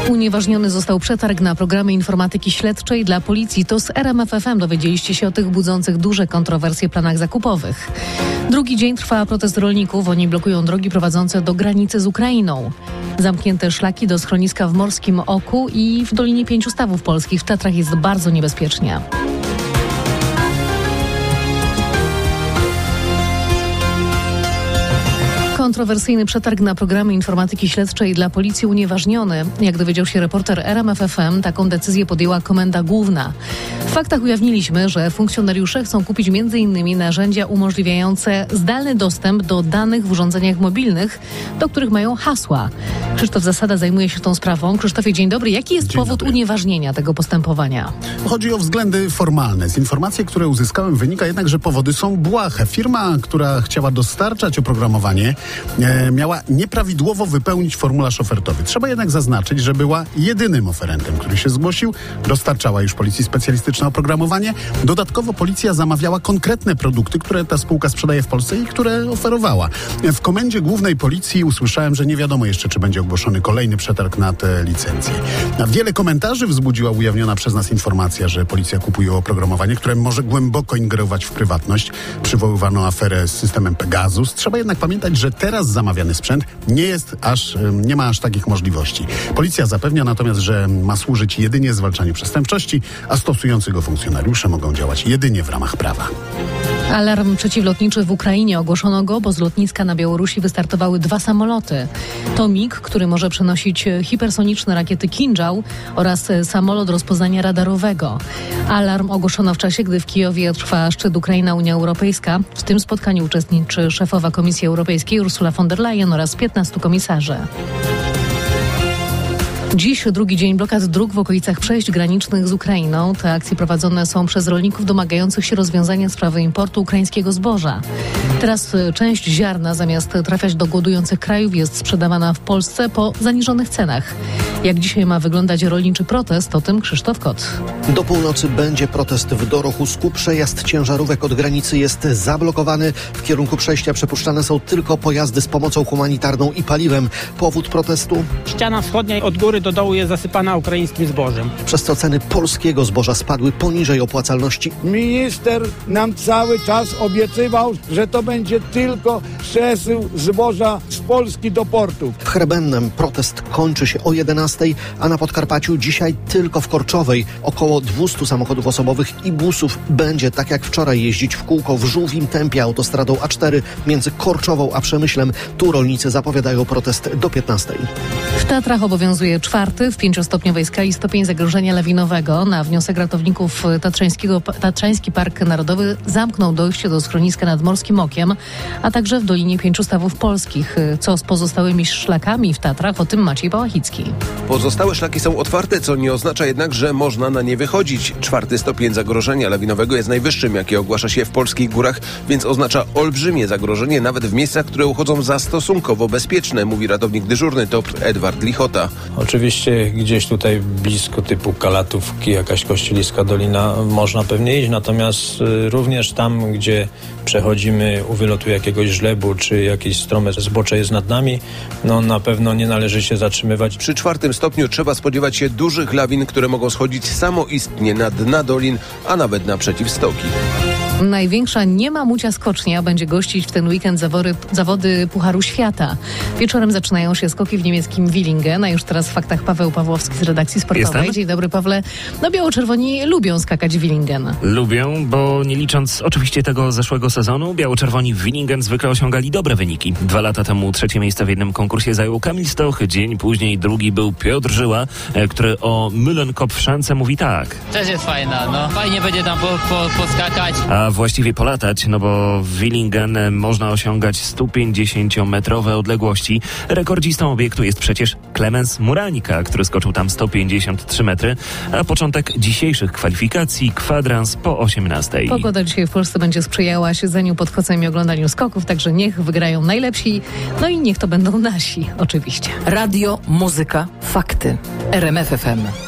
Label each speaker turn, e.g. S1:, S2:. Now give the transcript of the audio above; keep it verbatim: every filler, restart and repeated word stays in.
S1: Unieważniony został przetarg na programy informatyki śledczej dla policji. To z R M F F M dowiedzieliście się o tych budzących duże kontrowersje planach zakupowych. Drugi dzień trwa protest rolników. Oni blokują drogi prowadzące do granicy z Ukrainą. Zamknięte szlaki do schroniska w Morskim Oku i w Dolinie Pięciu Stawów Polskich. W Tatrach jest bardzo niebezpiecznie. Kontrowersyjny przetarg na programy informatyki śledczej dla policji unieważniony. Jak dowiedział się reporter R M F F M, taką decyzję podjęła Komenda Główna. W faktach ujawniliśmy, że funkcjonariusze chcą kupić między innymi narzędzia umożliwiające zdalny dostęp do danych w urządzeniach mobilnych, do których mają hasła. Krzysztof Zasada zajmuje się tą sprawą. Krzysztofie, dzień dobry. Jaki jest dzień powód dobry. unieważnienia tego postępowania?
S2: Chodzi o względy formalne. Z informacji, które uzyskałem, wynika jednak, że powody są błahe. Firma, która chciała dostarczać oprogramowanie, e, miała nieprawidłowo wypełnić formularz ofertowy. Trzeba jednak zaznaczyć, że była jedynym oferentem, który się zgłosił. Dostarczała już policji specjalistyczne oprogramowanie. Dodatkowo policja zamawiała konkretne produkty, które ta spółka sprzedaje w Polsce i które oferowała. W Komendzie Głównej Policji usłyszałem, że nie wiadomo jeszcze, czy będzie ogłoszony kolejny przetarg na te licencje. A wiele komentarzy wzbudziła ujawniona przez nas informacja, że policja kupuje oprogramowanie, które może głęboko ingerować w prywatność. Przywoływano aferę z systemem Pegasus. Trzeba jednak pamiętać, że teraz zamawiany sprzęt nie jest aż, nie ma aż takich możliwości. Policja zapewnia natomiast, że ma służyć jedynie zwalczaniu przestępczości, a stosujący go funkcjonariusze mogą działać jedynie w ramach prawa.
S1: Alarm przeciwlotniczy w Ukrainie. Ogłoszono go, bo z lotniska na Białorusi wystartowały dwa samoloty. To mig, który może przenosić hipersoniczne rakiety Kinżał oraz samolot rozpoznania radarowego. Alarm ogłoszono w czasie, gdy w Kijowie trwa szczyt Ukraina-Unia Europejska. W tym spotkaniu uczestniczy szefowa Komisji Europejskiej Ursula von der Leyen oraz piętnastu komisarzy. Dziś drugi dzień blokad dróg w okolicach przejść granicznych z Ukrainą. Te akcje prowadzone są przez rolników domagających się rozwiązania sprawy importu ukraińskiego zboża. Teraz część ziarna zamiast trafiać do głodujących krajów jest sprzedawana w Polsce po zaniżonych cenach. Jak dzisiaj ma wyglądać rolniczy protest, o tym Krzysztof Kot.
S3: Do północy będzie protest w Dorochusku. Przejazd ciężarówek od granicy jest zablokowany. W kierunku przejścia przepuszczane są tylko pojazdy z pomocą humanitarną i paliwem. Powód protestu?
S4: Ściana wschodnia od góry do dołu jest zasypana ukraińskim zbożem.
S3: Przez co ceny polskiego zboża spadły poniżej opłacalności.
S5: Minister nam cały czas obiecywał, że to będzie tylko przesył zboża z Polski do portów.
S3: W Chrebennem protest kończy się o jedenastej, a na Podkarpaciu dzisiaj tylko w Korczowej około dwieście samochodów osobowych i busów będzie tak jak wczoraj jeździć w kółko w żółwim tempie autostradą A cztery między Korczową a Przemyślem. Tu rolnicy zapowiadają protest do piętnastej.
S1: W Tatrach obowiązuje czwarty w pięciostopniowej skali stopień zagrożenia lawinowego. Na wniosek ratowników Tatrzańskiego, Tatrzański Park Narodowy zamknął dojście do schroniska nad Morskim Okiem, a także w Dolinie Pięciu Stawów Polskich. Co z pozostałymi szlakami w Tatrach? O tym Maciej Pałachicki.
S6: Pozostałe szlaki są otwarte, co nie oznacza jednak, że można na nie wychodzić. Czwarty stopień zagrożenia lawinowego jest najwyższym, jakie ogłasza się w polskich górach, więc oznacza olbrzymie zagrożenie nawet w miejscach, które uchodzą za stosunkowo bezpieczne, mówi ratownik dyżurny T O P R Edward Lichota.
S7: Oczywiście gdzieś tutaj blisko typu Kalatówki, jakaś Kościeliska Dolina można pewnie iść, natomiast y, również tam, gdzie przechodzimy u wylotu jakiegoś żlebu, czy jakieś strome zbocze jest nad nami, no na pewno nie należy się zatrzymywać.
S6: Przy czwartym stopniu trzeba spodziewać się dużych lawin, które mogą schodzić samoistnie na dna dolin, a nawet na przeciwstoki.
S1: Największa niemamucia skocznia będzie gościć w ten weekend zawory, zawody Pucharu Świata. Wieczorem zaczynają się skoki w niemieckim Willingen, a już teraz w faktach Paweł Pawłowski z redakcji sportowej.
S8: Jestem?
S1: Dzień dobry, Pawle. No biało-czerwoni lubią skakać w Willingen.
S8: Lubią, bo nie licząc oczywiście tego zeszłego sezonu, biało-czerwoni w Willingen zwykle osiągali dobre wyniki. Dwa lata temu trzecie miejsce w jednym konkursie zajął Kamil Stoch, dzień później drugi był Piotr Żyła, który o Mühlenkopf-szance mówi tak.
S9: Też jest fajna, no fajnie będzie tam po, po, poskakać.
S8: A właściwie polatać, no bo w Willingen można osiągać sto pięćdziesięciometrowe odległości. Rekordzistą obiektu jest przecież Klemens Murańka, który skoczył tam sto pięćdziesiąt trzy metry, a początek dzisiejszych kwalifikacji kwadrans po osiemnastej.
S1: Pogoda dzisiaj w Polsce będzie sprzyjała siedzeniu pod kocem i oglądaniu skoków, także niech wygrają najlepsi, no i niech to będą nasi, oczywiście.
S10: Radio, muzyka, fakty. R M F F M.